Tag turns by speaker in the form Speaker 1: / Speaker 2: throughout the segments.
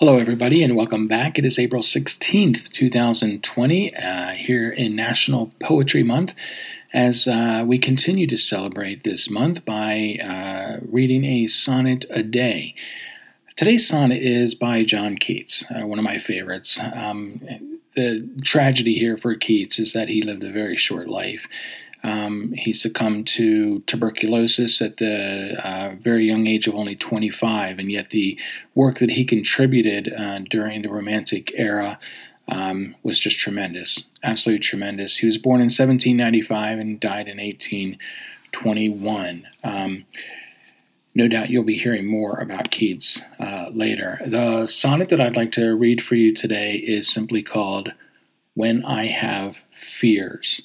Speaker 1: Hello, everybody, and welcome back. It is April 16th, 2020, here in National Poetry Month, as we continue to celebrate this month by reading a sonnet a day. Today's sonnet is by John Keats, one of my favorites. The tragedy here for Keats is that he lived a very short life. He succumbed to tuberculosis at the very young age of only 25, and yet the work that he contributed during the Romantic era was just tremendous, absolutely tremendous. He was born in 1795 and died in 1821. No doubt you'll be hearing more about Keats later. The sonnet that I'd like to read for you today is simply called When I Have Fears.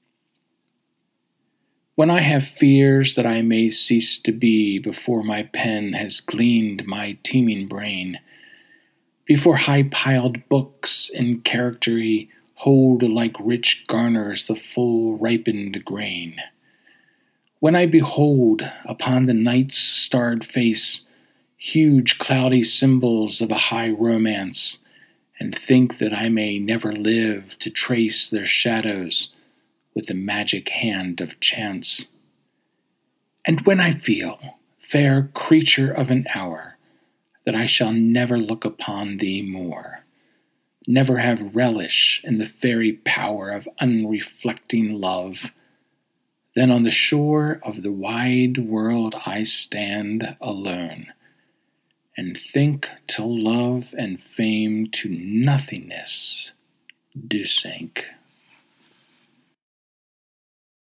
Speaker 1: When I have fears that I may cease to be before my pen has gleaned my teeming brain, before high-piled books in charactery hold like rich garners the full ripened grain, when I behold upon the night's starred face huge cloudy symbols of a high romance, and think that I may never live to trace their shadows with the magic hand of chance. And when I feel, fair creature of an hour, that I shall never look upon thee more, never have relish in the fairy power of unreflecting love, then on the shore of the wide world I stand alone, and think till love and fame to nothingness do sink.